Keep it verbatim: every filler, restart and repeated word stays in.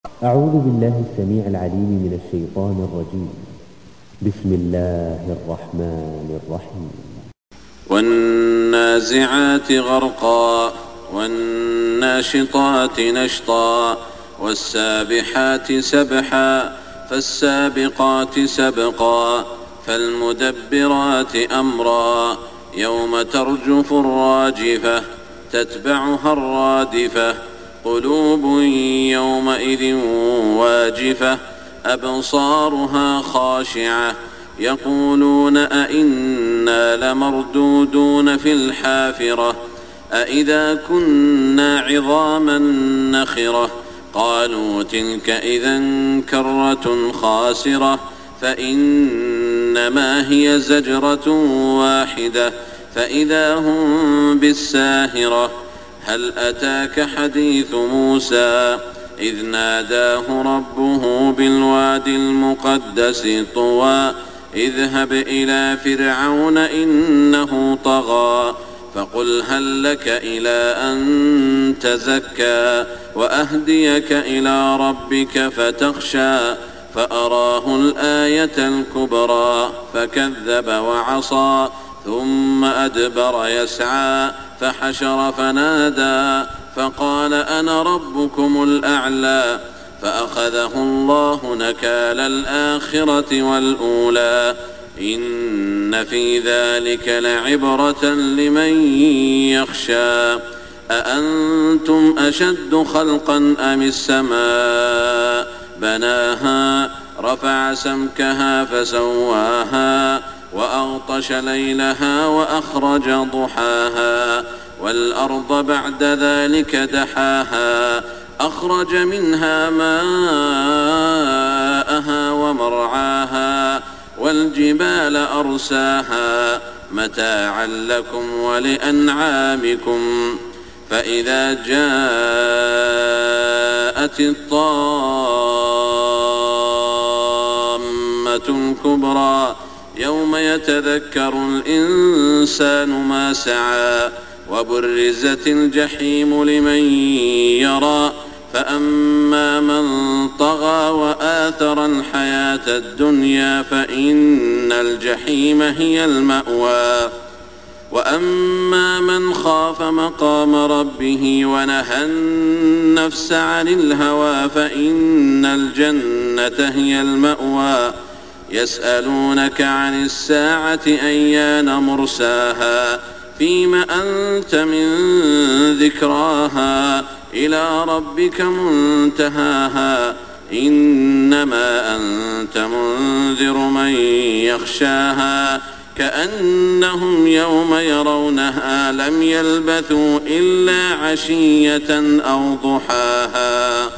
أعوذ بالله السميع العليم من الشيطان الرجيم. بسم الله الرحمن الرحيم. والنازعات غرقا والناشطات نشطا والسابحات سبحا فالسابقات سبقا فالمدبرات أمرا يوم ترجف الراجفة تتبعها الرادفة قلوب يومئذ واجفة أبصارها خاشعة يقولون أئنا لمردودون في الحافرة أئذا كنا عظاما نخرة قالوا تلك إذا كرة خاسرة فإنما هي زجرة واحدة فإذا هم بالساهرة هل أتاك حديث موسى إذ ناداه ربه بالواد المقدس طوى اذهب إلى فرعون إنه طغى فقل هل لك إلى أن تزكى وأهديك إلى ربك فتخشى فأراه الآية الكبرى فكذب وعصى ثم أدبر يسعى فحشر فنادى فقال أنا ربكم الأعلى فأخذه الله نكال الآخرة والأولى إن في ذلك لعبرة لمن يخشى أأنتم أشد خلقا أم السماء بناها رفع سمكها فسواها وأغطش ليلها وأخرج ضحاها والأرض بعد ذلك دحاها أخرج منها ماءها ومرعاها والجبال أرساها متاعا لكم ولأنعامكم فإذا جاءت الطامة الكبرى يوم يتذكر الإنسان ما سعى وبرزت الجحيم لمن يرى فأما من طغى وآثر الحياة الدنيا فإن الجحيم هي المأوى وأما من خاف مقام ربه ونهى النفس عن الهوى فإن الجنة هي المأوى يسألونك عن الساعة أيان مرساها فيم أنت من ذكراها إلى ربك منتهاها إنما أنت منذر من يخشاها كأنهم يوم يرونها لم يلبثوا إلا عشية أو ضحاها.